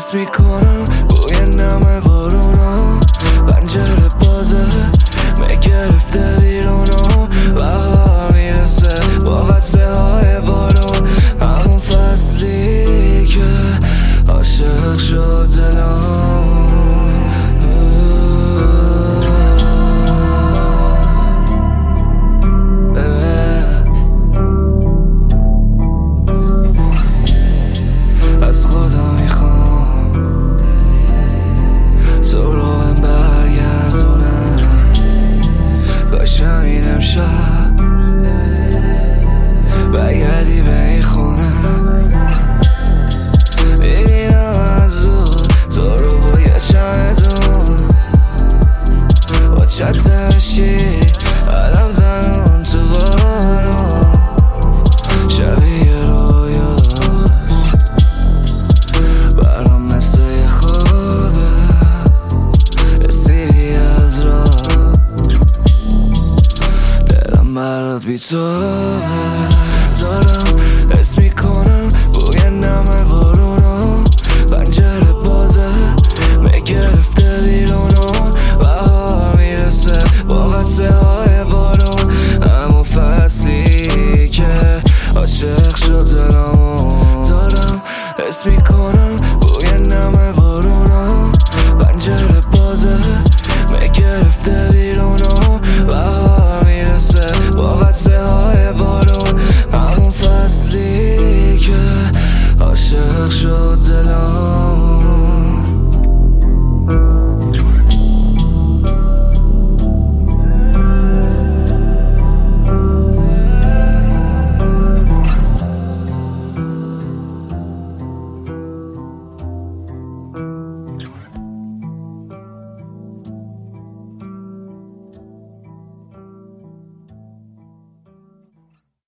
حس میکنم بوی نم بارونا، پنجره بازه گرفته بیرونا، بهار میرسه با قطره های بارون، همون فصلی که عاشق شد دلم. از خدا میخوام تو رو هم برگردونم، کاش همین امشب برگردی به این خونه. میبینم از دور تو رو با یه چمدون، با چت مشی علم زنون تو بارون، شبیه رویاش برام مثل یه خوابه، استیری از راه دلم برات بیتابه. دارم حس میکنم بوی نم بارونا، پنجره بازه میگرفته بیرونا، بهار میرسه با قطره های بارون، همون فصلی که عاشق شد دلم. دارم حس میکنم بوی نم بارونا،